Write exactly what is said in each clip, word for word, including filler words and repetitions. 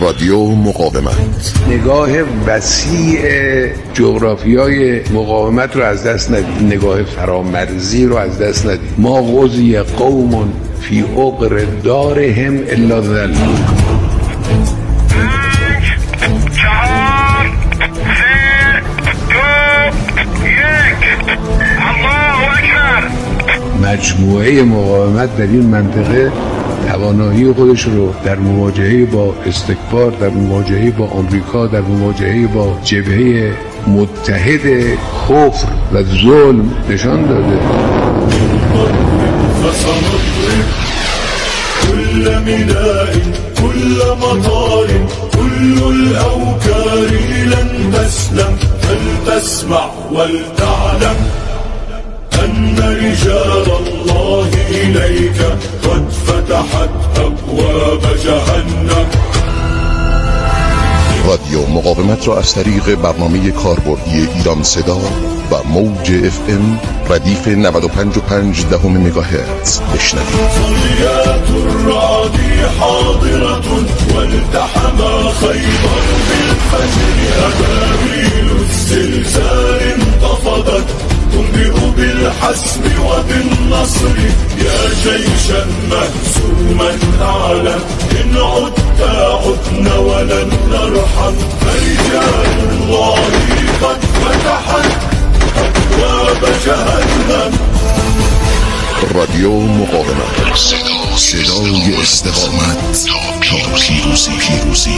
رادیو مقاومت. نگاه وسیع جغرافیای مقاومت رو از دست ندید، نگاه فرامرزی رو از دست ندید. ما غزی قوم فی عقر دارهم الا ذلوا. چهار سه دو یک الله اکبر. مجموعه مقاومت در این منطقه توانایی خودش رو در مواجهه با استکبار، در مواجهه با آمریکا، در مواجهه با جبهه متحد کفر و ظلم نشان داده. كل ميناء كل مطار كل الأوكار لن تسلم فلتسمع ولتعلم أن رجال الله إليك قد فتحت أبواب جهنم. رادیو مقاومت را از طریق برنامه کاربردی ایران صدا و موج اف ام ردیف نود و پنج و پنج دهم مگاهرتز بشنوید. صليات الرعد حاضرة والتحم خيبر بالفجر أبابيل الزلزال انتفضت تنبئ بالحسم وبالنصر يا جيشا مهزوما أعلم إن عدت عدنا ولن نرحم فرجال الله قد فتحت أبواب جهنم. رادیو مقاومت، صدا صدای استقامت تا پیروزی پیروزی.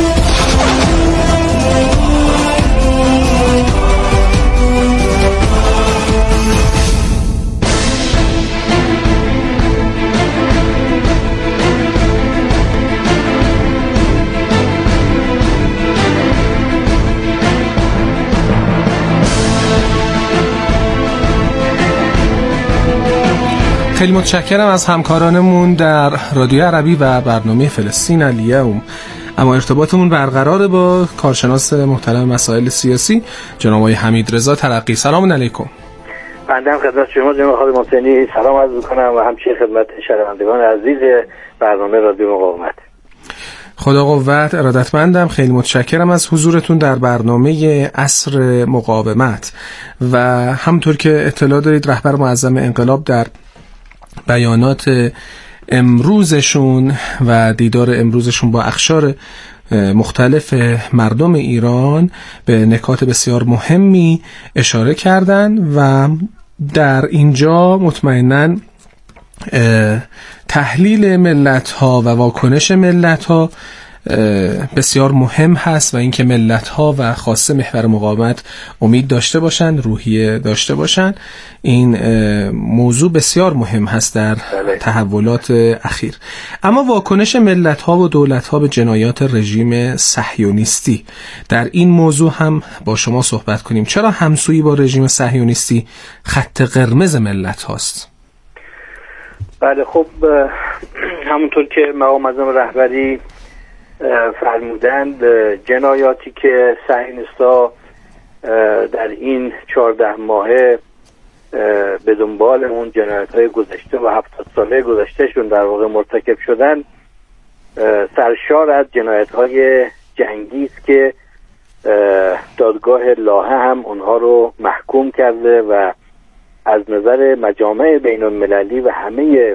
خیلی متشکرم از همکارانمون در رادیو عربی و برنامه فلسطین الیوم. اما ارتباطمون برقراره با کارشناس محترم مسائل سیاسی جناب آقای حمید رضا ترقی. سلام علیکم. بنده هم خدمت شما جناب خالد محسنی سلام عرض می‌کنم و همچنین خدمت شنوندگان عزیز برنامه رادیو مقاومت. خدا قوت. ارادتمندم. خیلی متشکرم از حضورتون در برنامه عصر مقاومت. و همونطور که اطلاع دارید رهبر معظم انقلاب در بیانات امروزشون و دیدار امروزشون با اقشار مختلف مردم ایران به نکات بسیار مهمی اشاره کردن و در اینجا مطمئناً تحلیل ملت‌ها و واکنش ملت‌ها بسیار مهم هست و اینکه ملت‌ها و خاصه محور مقاومت امید داشته باشن، روحیه داشته باشن. این موضوع بسیار مهم هست در تحولات اخیر. اما واکنش ملت‌ها و دولت‌ها به جنایات رژیم صهیونیستی، در این موضوع هم با شما صحبت کنیم. چرا همسویی با رژیم صهیونیستی خط قرمز ملت هاست؟ بله، خب همونطور که مقام معظم رهبری فرمودند، جنایاتی که صهیونیست‌ها در این چهارده ماهه به دنبال اون جنایت‌های گذشته و هفتاد ساله گذشتهشون در واقع مرتکب شدن سرشار از جنایت‌های جنگی است که دادگاه لاهه هم اونها رو محکوم کرده و از نظر مجامع بین المللی و همه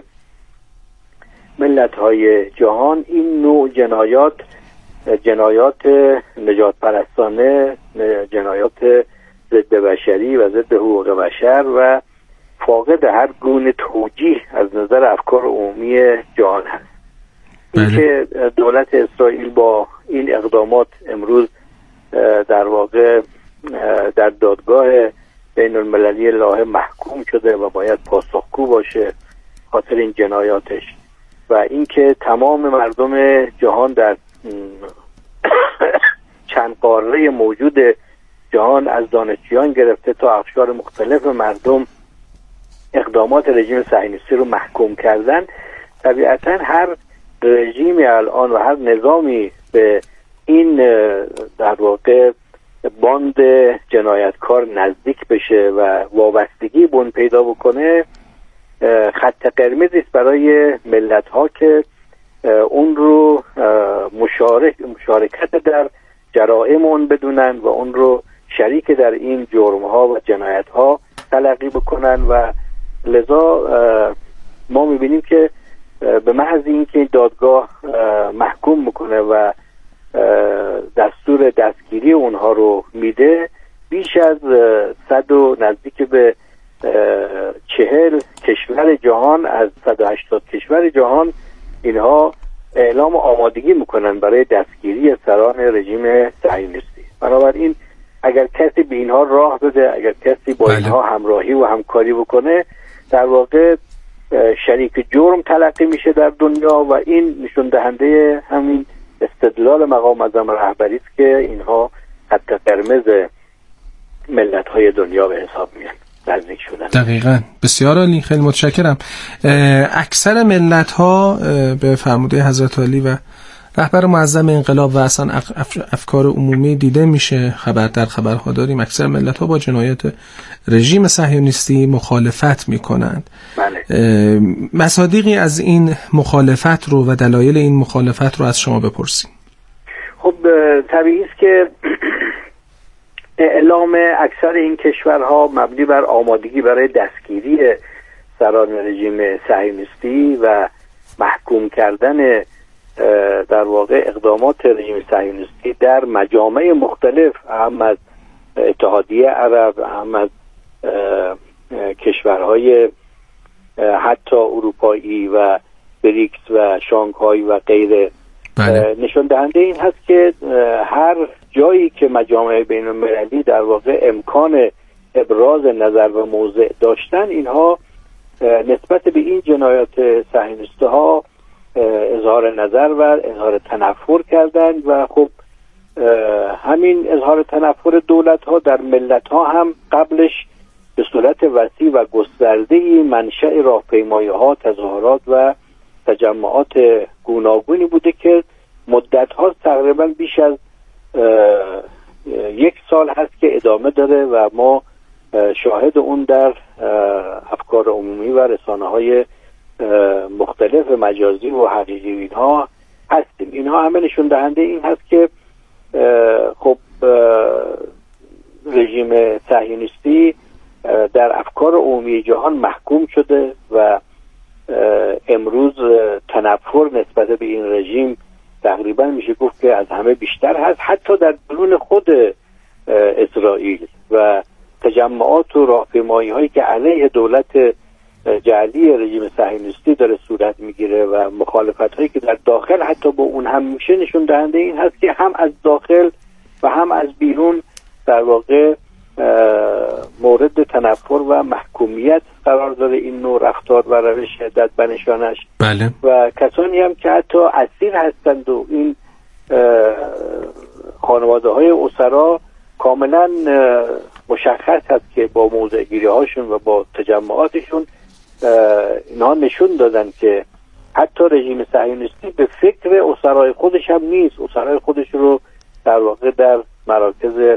ملت‌های جهان این نوع جنایات جنایات نجات پرستانه، جنایات ضد بشری و ضد حقوق بشر و فاقد هر گونه توجیه از نظر افکار عمومی جهان هست. این که دولت اسرائیل با این اقدامات امروز در واقع در دادگاه بین المللی لاهه محکوم شده و باید پاسخگو باشه خاطر این جنایاتش، و اینکه تمام مردم جهان در چند قاره موجود جهان از دانشجویان گرفته تا اقشار مختلف مردم اقدامات رژیم صهیونیستی رو محکوم کردن، طبیعتا هر رژیمی الان و هر نظامی به این در واقع باند جنایتکار نزدیک بشه و وابستگی بون پیدا بکنه خط قرمزی است برای ملت‌ها که اون رو مشارک مشارکت در جرائم اون بدونن و اون رو شریک در این جرم ها و جنایت ها تلقی بکنن و لذا ما میبینیم که به محض اینکه دادگاه محکوم میکنه و دستور دستگیری اونها رو میده، بیش از صد و نزدیک به چهل کشور جهان از صد و هشتاد کشور جهان اینها اعلام آمادگی میکنن برای دستگیری سران رژیم صهیونیستی. بنابراین اگر کسی به اینها راه بده، اگر کسی با اینها همراهی و همکاری بکنه، در واقع شریک جرم تلقی میشه در دنیا و این نشون دهنده همین استدلال مقام معظم رهبری است که اینها خط قرمز ملت‌های دنیا به حساب میان، نزدیک شدن. دقیقاً. بسیار عالی، خیلی متشکرم. اکثر ملت‌ها به فرموده حضرت علی و رهبر معظم انقلاب و اصلا افکار عمومی دیده میشه، خبر در خبرها داریم، اکثر ملت‌ها با جنایات رژیم صهیونیستی مخالفت میکنند. بله. مصادیقی از این مخالفت رو و دلایل این مخالفت رو از شما بپرسیم. خب طبیعی است که اعلام اکثر این کشورها مبنی بر آمادگی برای دستگیری سران رژیم صهیونیستی و محکوم کردن در واقع اقدامات رژیم صهیونیستی در مجامع مختلف، هم از اتحادیه عرب، هم از کشورهای حتی اروپایی و بریکس و شانگهای و غیره. بله. نشون دهنده این هست که هر جایی که مجامع بین المللی در واقع امکان ابراز نظر و موضع داشتن، اینها نسبت به این جنایات صهیونیستی ها اظهار نظر و اظهار تنفر کردند و خب همین اظهار تنفر دولت ها در ملت ها هم قبلش به صورت وسیع و گسترده‌ای منشأ راهپیمایی ها، تظاهرات و تجمعات گوناگونی بوده که مدت ها تقریبا بیش از یک سال هست که ادامه داره و ما شاهد اون در افکار عمومی و رسانه های مختلف مجازی و حقیقی اینها هستیم. اینها همه نشون دهنده این هست که خب رژیم صهیونیستی در افکار عمومی جهان محکوم شده و امروز تنفر نسبت به این رژیم تقریبا میشه گفت که از همه بیشتر هست، حتی در درون خود اسرائیل و تجمعات و راهپیمایی هایی که علیه دولت جعلی رژیم صهیونیستی داره صورت میگیره و مخالفت هایی که در داخل حتی با اون هم میشه، نشون دهنده این هست که هم از داخل و هم از بیرون در واقع مورد تنفر و محکومیت قرار داره این نوع رفتار و روش شدت بنشانش. بله. و کسانی هم که حتی اسیر هستند و این خانواده های اسرا کاملا مشخص هست که با موضع گیری هاشون و با تجمعاتشون اینها نشون دادن که حتی رژیم صهیونیستی به فکر اسرای خودش هم نیست. اسرای خودش رو در واقع در مراکز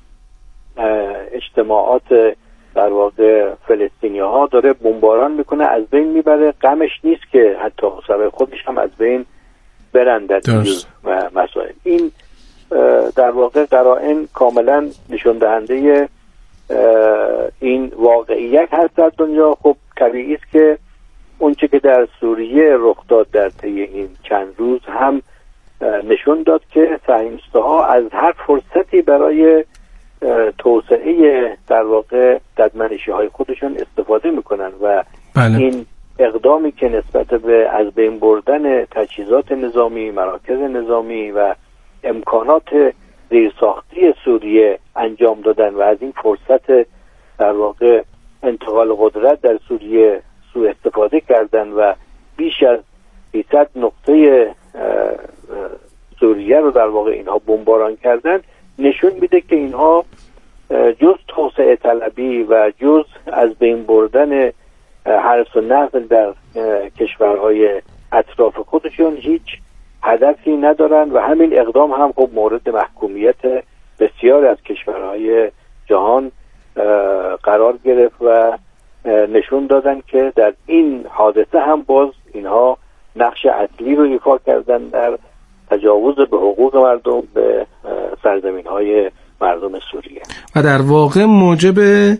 اجتماعات در واقع فلسطینی ها داره بمباران میکنه، از بین میبره. غمش نیست که حتی اسرای خودش هم از بین برن در و مسائل. این در واقع قرائن کاملا نشون دهنده این واقعیت هست در دنیا. خب طبیعی است که اونچه که در سوریه رخ داد در طی این چند روز هم نشون داد که صهیونیست‌ها از هر فرصتی برای توسعه در واقع ددمنشی‌های خودشون استفاده میکنن و بله. این اقدامی که نسبت به از بین بردن تجهیزات نظامی، مراکز نظامی و امکانات زیرساختی سوریه انجام دادن و از این فرصت در واقع انتقال قدرت در سوریه سوء استفاده کردن و بیش از سیصد نقطه سوریه رو در واقع اینها بمباران کردن، نشون میده که اینها جز توسعه طلبی و جز از بین بردن حرس و نسل در کشورهای اطراف خودشون هیچ هدفی ندارن و همین اقدام هم خب مورد محکومیت بسیار از کشورهای جهان قرار گرفت و نشون دادن که در این حادثه هم باز اینها نقش نقش اصلی رو ایفا کردن در تجاوز به حقوق مردم به سرزمین های مردم سوریه و در واقع موجب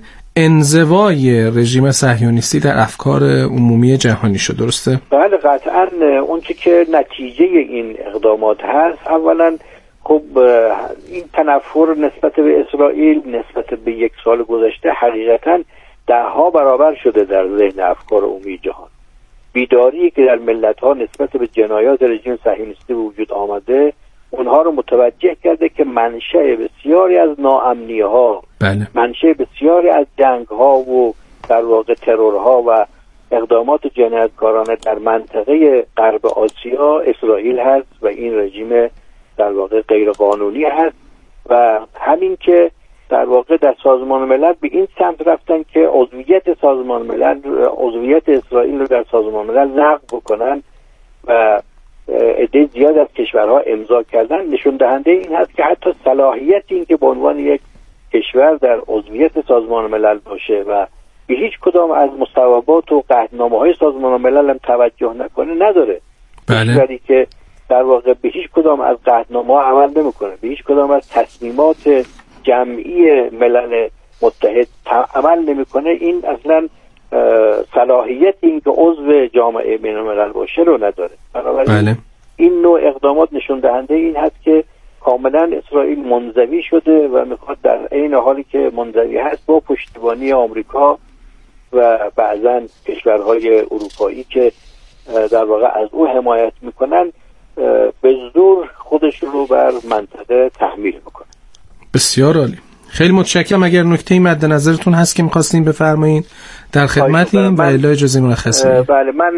انزوای رژیم صهیونیستی در افکار عمومی جهانی شد. درسته؟ بله قطعا. اون چی که نتیجه این اقدامات هست، اولا خب این تنفر نسبت به اسرائیل نسبت به یک سال گذشته حقیقتا ده ها برابر شده در ذهن افکار عمومی جهان. بیداری که در ملت ها نسبت به جنایات رژیم صهیونیستی وجود آمده اونها رو متوجه کرده که منشأ بسیاری از ناامنی ها، بله. منشأ بسیاری از جنگ ها و در واقع ترورها و اقدامات جنایتکارانه در منطقه غرب آسیا اسرائیل هست و این رژیم در واقع غیر قانونی هست و همین که در واقع در سازمان ملل به این سمت رفتن که عضویت سازمان ملل عضویت اسرائیل رو در سازمان ملل لغو بکنن و عده زیاد از کشورها امضا کردن، نشون دهنده این هست که حتی صلاحیت این که به عنوان یک کشور در عضویت سازمان ملل باشه و به هیچ کدام از مصوبات و قطعنامه‌های سازمان ملل هم توجه نکنه نداره. بله. کشوری که در واقع به هیچ کدام از قطعنامه‌ها عمل نمی‌کنه، به هیچ کدام از تصمیمات جمعی ملل متحد عمل نمی‌کنه، این اصلاً صلاحیت این که عضو جامعه بین‌الملل باشه رو نداره. بله. این نوع اقدامات نشون دهنده این هست که کاملا اسرائیل منزوی شده و میخواد در عین حالی که منزوی هست با پشتیبانی آمریکا و بعضا کشورهای اروپایی که در واقع از او حمایت میکنن به زور خودش رو بر منطقه تحمیل میکنه. بسیار عالی، خیلی متشکرم. اگر نکته‌ای مد نظرتون هست که می‌خواستین بفرمایید در خدمتیم و الا اجازه مرخص میدم. بله، من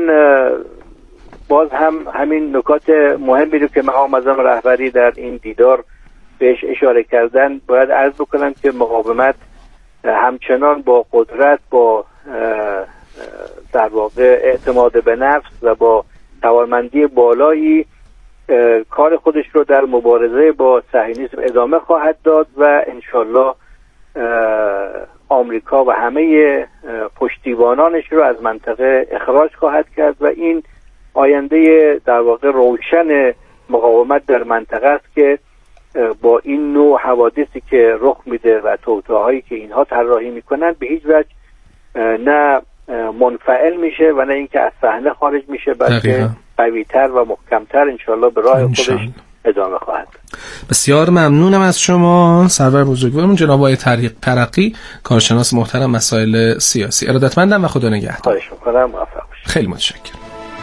باز هم همین نکات مهمی رو که مقام معظم رهبری در این دیدار بهش اشاره کردن باید عرض بکنم که مقاومت همچنان با قدرت، با در واقع اعتماد به نفس و با توانمندی بالایی کار خودش رو در مبارزه با صهیونیسم ادامه خواهد داد و انشالله آمریکا و همه پشتیبانانش رو از منطقه اخراج خواهد کرد و این آینده در واقع روشن مقاومت در منطقه است که با این نوع حوادثی که رخ میده و توطئه‌هایی که اینها طراحی میکنن به هیچ وجه نه منفعل میشه و نه اینکه از صحنه خارج میشه، بلکه قوی‌تر و محکم‌تر انشالله به راه خودش ادامه خواهد. بسیار ممنونم از شما سرور بزرگوارمون جناب آقای ترقی، کارشناس محترم مسائل سیاسی. ارادتمندم و خدا نگهدار. خواهش می‌کنم، موفق باشید. خیلی متشکرم.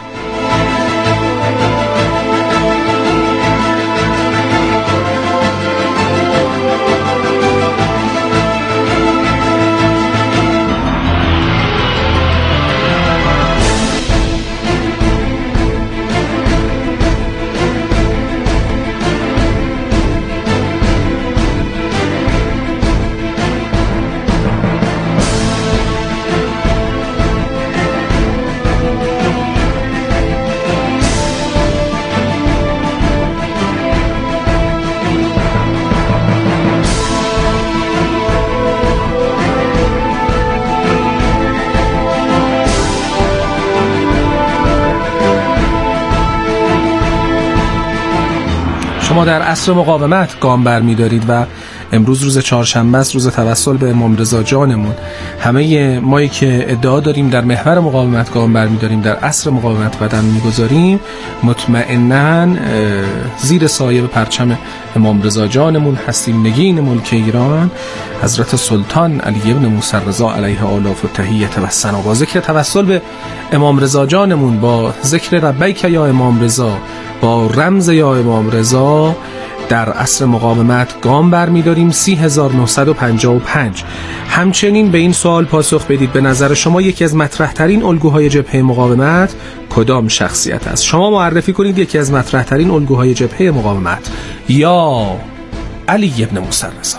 شما در عصر مقاومت گام برمی‌دارید و امروز روز چهارشنبه است، روز توسل به امام رضا جانمون. همه مایی که ادعا داریم در محور مقاومت گام برمی‌داریم، در عصر مقاومت قدم می‌گذاریم، مطمئناً زیر سایه پرچم امام رضا جانمون هستیم. نگین ملک ایران حضرت سلطان علی ابن موسی رضا علیه آلاف و تحیت و ثنا، با ذکر توسل به امام رضا جانمون، با ذکر ربیک یا امام رضا، با رمز یا امام رضا در عصر مقاومت گام برمی‌داریم. سی هزار و نهصد و پنجاه و پنج. همچنین به این سوال پاسخ بدید، به نظر شما یکی از مطرح‌ترین الگوهای جبهه مقاومت کدام شخصیت است؟ شما معرفی کنید یکی از مطرح‌ترین الگوهای جبهه مقاومت. یا علی ابن موسی رضا.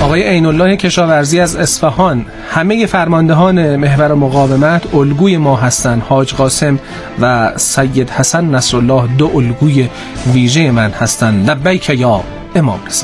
آقای عین الله کشاورزی از اصفهان: همه فرماندهان محور مقاومت الگوی ما هستند. حاج قاسم و سید حسن نصرالله دو الگوی ویژه من هستند. لبیک یا امام رضا.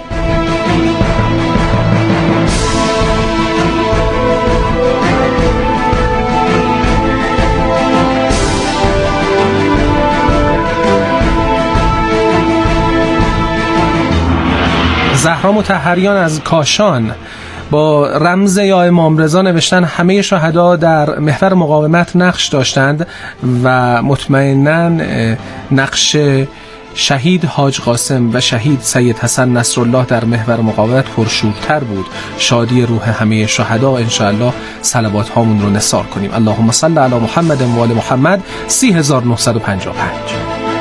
زهرا مطهریان از کاشان با رمز یا امام رضا نوشتن: همه شهدا در محور مقاومت نقش داشتند و مطمئناً نقش شهید حاج قاسم و شهید سید حسن نصرالله در محور مقاومت پرشورتر بود. شادی روح همه شهدا. انشاءالله صلوات هامون رو نثار کنیم. اللهم صل علی محمد و آل محمد. سی هزار و نهصد و پنجاه و پنج.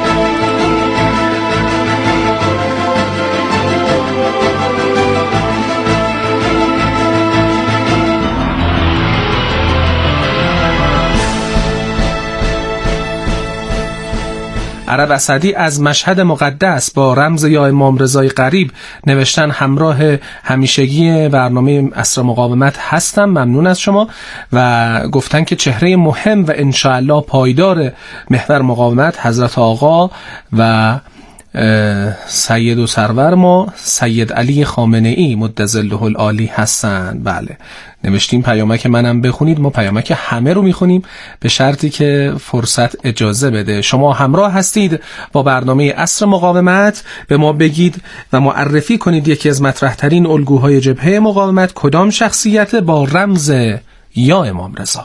عرب اسدی از مشهد مقدس با رمز یا امام رضای قریب نوشتن: همراه همیشگی برنامه عصر مقاومت هستم، ممنون از شما. و گفتن که چهره مهم و انشاءالله پایدار محور مقاومت حضرت آقا و سید و سرور ما سید علی خامنه ای مدظله العالی هستن. بله، نوشتیم پیامک منم بخونید. ما پیامک همه رو میخونیم به شرطی که فرصت اجازه بده. شما همراه هستید با برنامه عصر مقاومت. به ما بگید و معرفی کنید یکی از مطرح ترین الگوهای جبهه مقاومت کدام شخصیت با رمز یا امام رضا.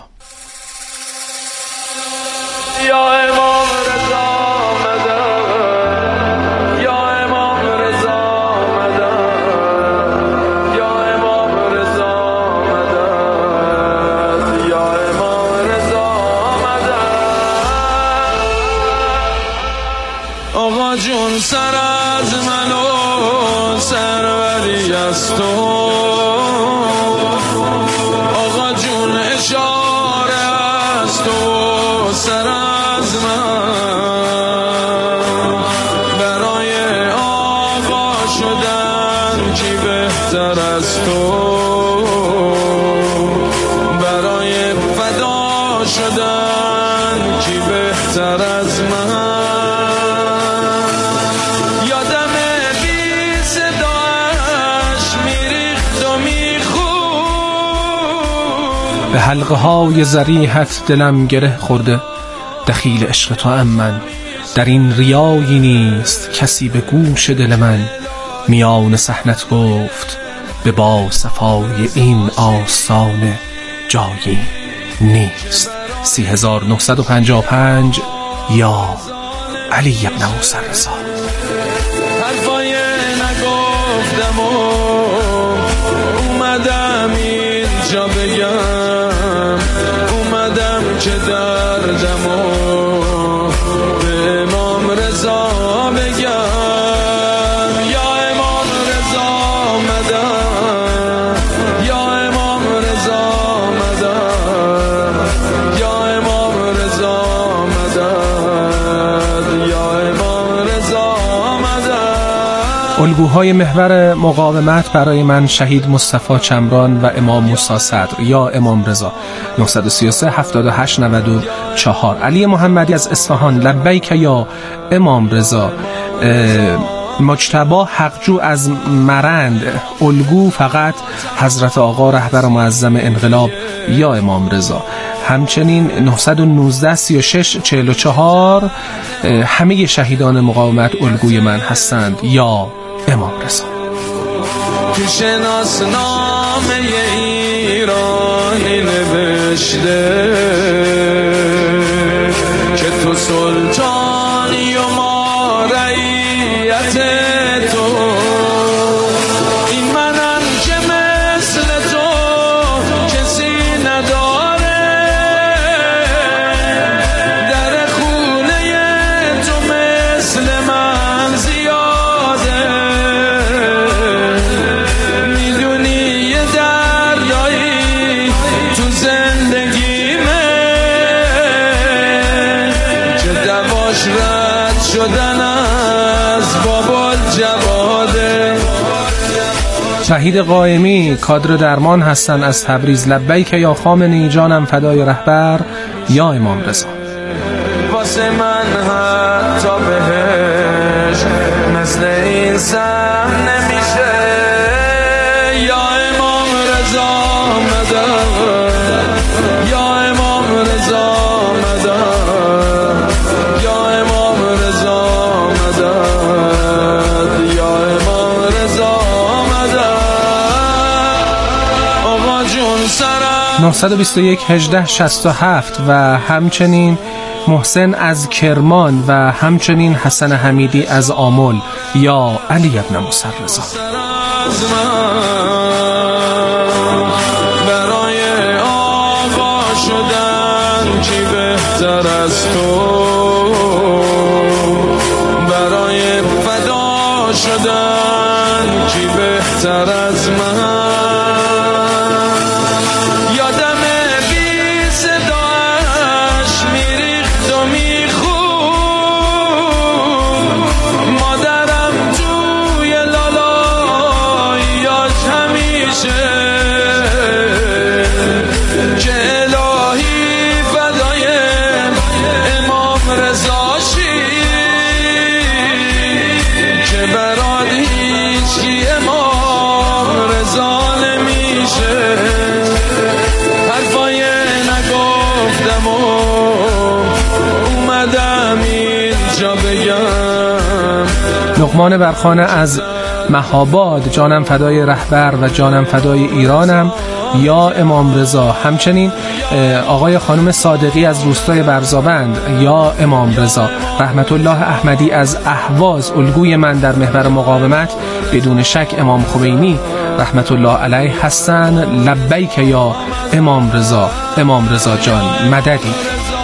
یا امام رضا جون سر از منو سروری از تو آقا جون اشاره از تو سر از من برای آقا شدن کی بهتر از تو برای فدا شدن کی بهتر از من به حلقه های ضریحت دلم گره خورده، دخیل عشق تو ام من. در این ریایی نیست کسی به گوش دل من. میان صحنت گفت به با صفای این آستانه جایی نیست. سی هزار و نهصد و پنجاه و پنج. یا علی ابن موسی رضا. حرفای نگفتم و اومدم اینجا بگم، اومدم که دردمو به امام رضا بگم. یا امام رضا آمدم، یا امام رضا آمدم، یا امام رضا آمدم، یا امام رضا آمدم. الگوهای محور مقاومت برای من شهید مصطفی چمران و امام موسی صدر یا امام رضا. نه سه سه هفتاد و هشت نود و چهار. علی محمدی از اصفهان. لبیک یا امام رضا. مجتبی حقجو از مرند. الگو فقط حضرت آقا رهبر معظم انقلاب یا امام رضا. همچنین نه یک نه سه شش چهل و چهار. همه شهیدان مقاومت الگوی من هستند یا امام رضا. تو شناسنامه ایرانی نوشته که تو سلطانی و ما رعیت تو. این منم که مثل تو کسی نداره، در خونه تو مثل من زیاده. میدونی یه دریایی تو زندگیمه، وحید قائمی کادر درمان هستن از تبریز. لبیک یا خامنه‌ای جانم فدای رهبر یا امام رضا. واسه من حتی بهش مثل این سر نمیشه یا امام رضا مدد یا امام رضا مدد یا امام رضا مدد یا امام رضا مدد آقا جون سرم. نه دو یک هجده شصت و هفت و همچنین محسن از کرمان و همچنین حسن حمیدی از آمل یا علی ابن موسی رضا. برای آقا شدن کی بهتر از تو، برای فدا شدن کی بهتر از من. لقمان برخانه از مهاباد جانم فدای رهبر و جانم فدای ایرانم یا امام رضا. همچنین آقای خانم صادقی از روستای برزابند یا امام رضا. رحمت الله احمدی از اهواز الگوی من در محور مقاومت بدون شک امام خمینی رحمت الله علیه هستن. لبیک یا امام رضا. امام رضا جان مددی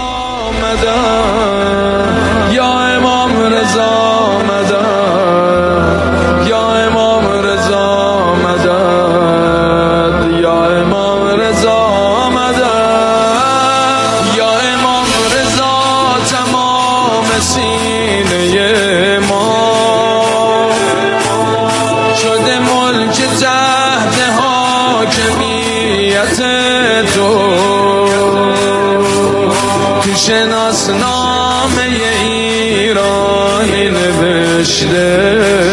یا امام رضا مدد یا امام رضا مدد یا امام رضا مدد یا امام رضا تمام سینه ما شده ملک تحت حاکمیت تو، تو شناسنامه ایرانی نوشته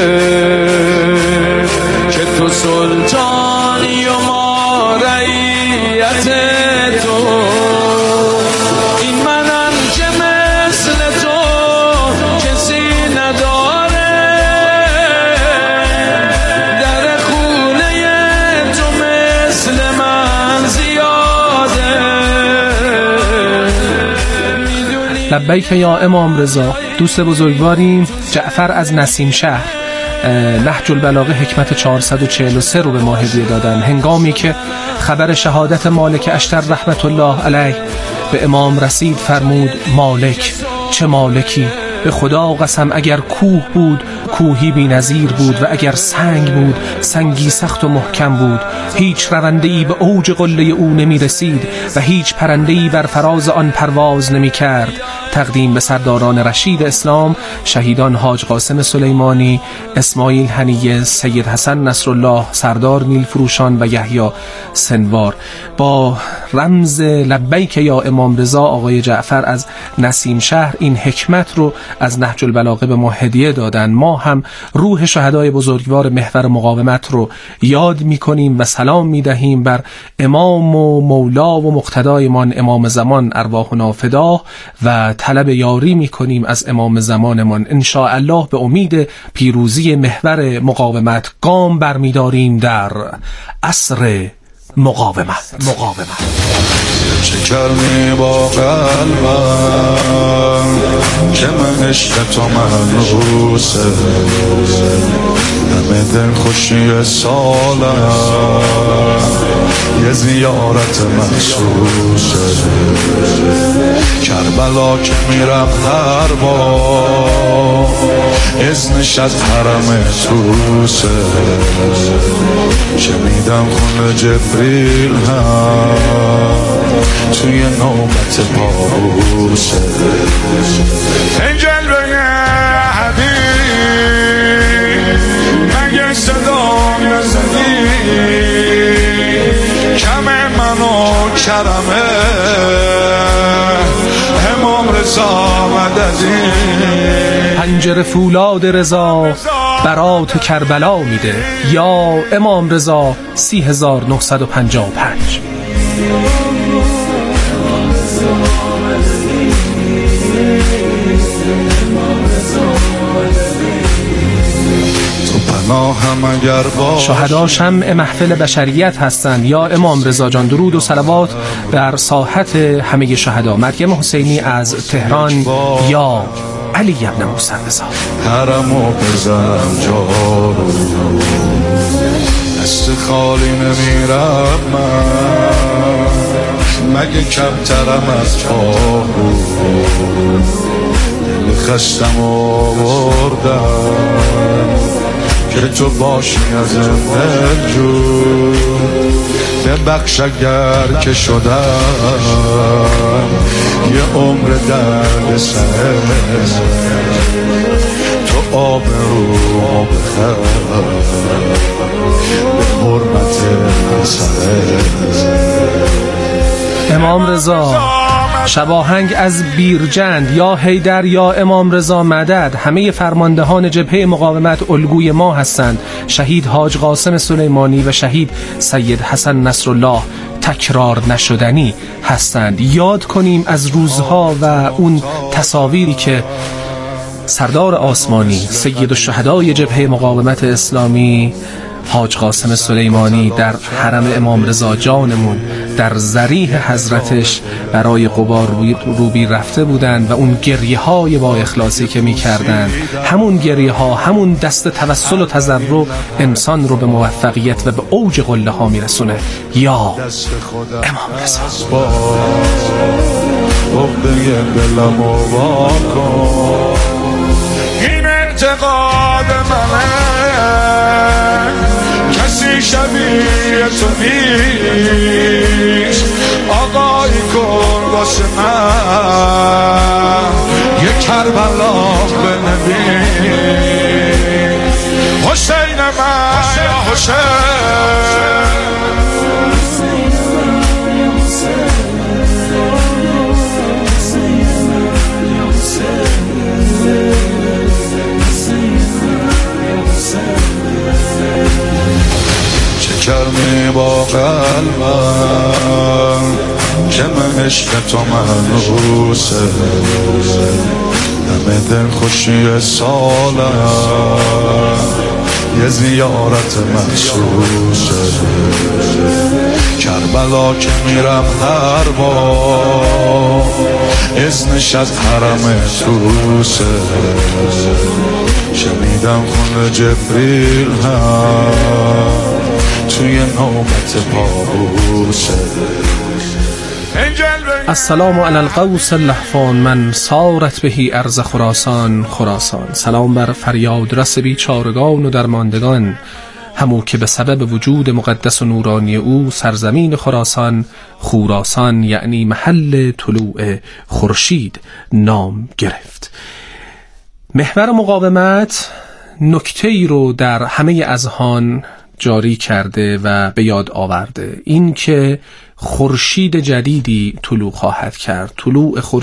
که تو سلطانی و ما رعیت تو. این منم که مثل تو کسی نداره، در خونه تو مثل من زیاده. لبیک یا امام رضا. دوست بزرگواریم جعفر از نسیم شهر نهج البلاغه حکمت چهارصد و چهل و سه رو به ما هدیه دادن هنگامی که خبر شهادت مالک اشتر رحمت الله علیه به امام رسید. فرمود مالک چه مالکی، به خدا قسم اگر کوه بود کوهی بی نظیر بود و اگر سنگ بود سنگی سخت و محکم بود. هیچ رونده‌ای به اوج قله او نمی رسید و هیچ پرنده‌ای بر فراز آن پرواز نمی کرد. تقدیم به سرداران رشید اسلام شهیدان حاج قاسم سلیمانی، اسماعیل هنیه، سید حسن نصرالله، سردار نیلفروشان و یحیی سنوار. با رمز لبیک یا امام رضا آقای جعفر از نسیم شهر این حکمت رو از نهج البلاغه به ما هدیه دادن. ما هم روح شهدای بزرگوار محور مقاومت رو یاد می‌کنیم و سلام می‌دهیم بر امام و مولا و مقتدایمان امام زمان ارواحنا فداه و طلب یاری می‌کنیم از امام زمانمان. ان شاء الله به امید پیروزی محور مقاومت گام برمی‌داریم در عصر مقاومت. مقاومت چه کردی با قلبم که من عشق تو مهنوسه، همه دل خوشی سالم یه زیارت مخصوصه. کربلا که میرفت در با اذنش از حرم توسه، شنیدم خونه جبریل هم توی نوبت پاروسه. این جلوه حبیب مگه صدام نزدی پنجره فولاد رضا برات کربلا میده. یا امام رضا سی هزار و نهصد و پنجاه و پنج. شهدا شمع محفل بشریت هستند. یا امام رضا جان درود و صلوات بر ساحت همه شهدا. مریم حسینی از تهران. یا علی ابن موسی رضا. حرمو بزن جارو دست خالی نمیرم من مگه کمترم از چارو دل خستم آوردم که تو باشی از زنده جون ببخش اگر که شدم یه عمر درد سر تو آب رو بخر به حرمت سر. امام رضا شباهنگ از بیرجند. یا حیدر یا امام رضا مدد. همه فرماندهان جبهه مقاومت الگوی ما هستند. شهید حاج قاسم سلیمانی و شهید سید حسن نصرالله تکرار نشدنی هستند. یاد کنیم از روزها و اون تصاویری که سردار آسمانی سید الشهدای جبهه مقاومت اسلامی حاج قاسم سلیمانی در حرم امام رضا جانمون در ضریح حضرتش برای قبا روبی رفته بودند و اون گریه های با اخلاصی که می کردن، همون گریه ها، همون دست توسل و تضرع انسان رو به موفقیت و به اوج قله ها می رسونه. یا امام رضا. این اعتقاد منه کسی شبیه تو نیست، آقای کن واسه من یه کربلا بنویس، حسین من یا حسین. کرمی با قلبم که من عشق تو منوسه، همه دل خوشی سالم یه زیارت مخصوصه، کربلا که میرم هر بار اذنش از حرم توسه، شنیدم خون جبریل هم توی نوبت پابوسه. السلام علی القوس اللهفان من سارت بهی ارض خراسان خراسان. سلام بر فریاد رس بیچارگان و درماندگان، همو که به سبب وجود مقدس و نورانی او سرزمین خراسان خراسان یعنی محل طلوع خورشید نام گرفت. محور مقاومت نکته ای رو در همه اذهان جاری کرده و به یاد آورده، این که خورشید جدیدی طلوع خواهد کرد. طلوع خورشید